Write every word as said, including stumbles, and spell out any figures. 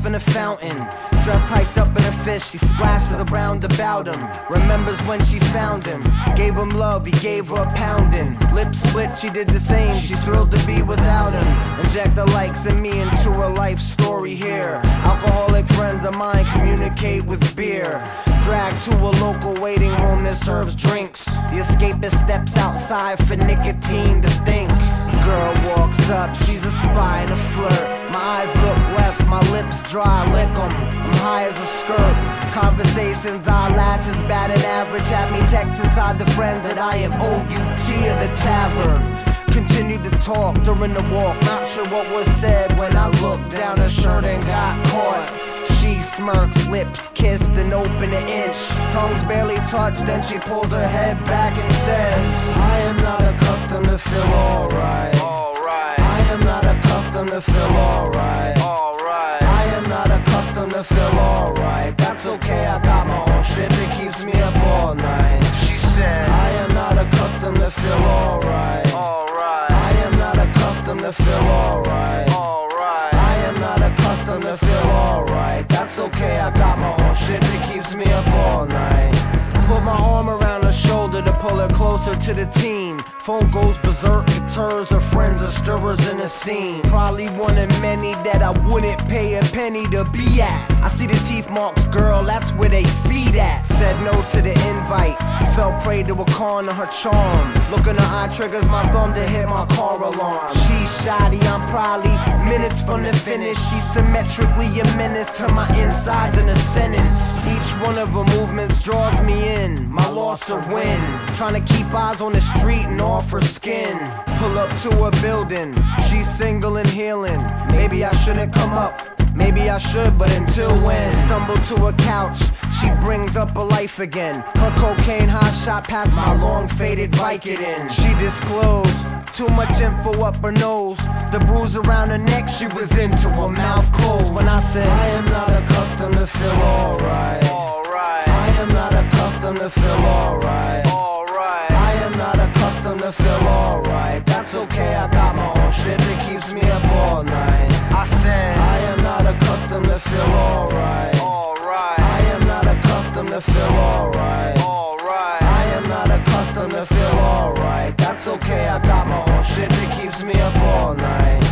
in a fountain. Dress hiked up in a fish, she splashes around about him. Remembers when she found him, gave him love, he gave her a pounding. Lips split, she did the same, she's thrilled to be without him. Inject the likes in me into her life story here. Alcoholic friends of mine communicate with beer. Dragged to a local waiting room that serves drinks. The escapist steps outside for nicotine to think. Girl walks up, she's a spy and a flirt. My eyes look left, my lips dry, lick 'em. I'm high as a skirt. Conversations, eyelashes, bad and average. Have me text inside the friends that I am O U T of the tavern. Continued to talk during the walk, not sure what was said when I looked down her shirt and got caught. She smirks, lips kissed and open an inch. Tongues barely touched, then she pulls her head back and says, I am not accustomed to feel alright. Alright. I am not accustomed to feel alright. Alright. I am not accustomed to feel alright. That's okay, I got my own shit that keeps me up all night. She said, I am not accustomed to feel alright. Alright. I am not accustomed to feel alright. Alright. I am not accustomed to feel alright. That's okay, I got my own shit that keeps me up all night. Put my arm around her shoulder to pull her closer to the team. Phone goes berserk, deters her friends are stirrers in the scene. Probably one of many that I wouldn't pay a penny to be at. I see the teeth marks, girl, that's where they feed at. Said no to the invite, fell prey to a con of her charm. Look in her eye triggers my thumb to hit my car alarm. She's shoddy, I'm probably minutes from the finish. She's symmetrically a menace to my insides in a sentence. Each one of her movements draws me in, my loss or win. Trying to keep eyes on the street and off her skin. Pull up to her building, she's single and healing. Maybe I shouldn't come up, maybe I should, but until when? Stumble to a couch, she brings up a life again. Her cocaine hot shot past my long faded Vicodin. She disclosed too much info up her nose. The bruise around her neck, she was into her mouth closed. When I said, I am not accustomed to feel alright. Alright. I am not accustomed to feel alright. Alright. I am not accustomed to feel alright. That's okay, I got my own shit that keeps me up all night. I said, I am not accustomed to feel alright. Alright. I am not accustomed to feel alright. Alright. I am not accustomed to feel alright. That's okay, I got my own shit that keeps me up all night.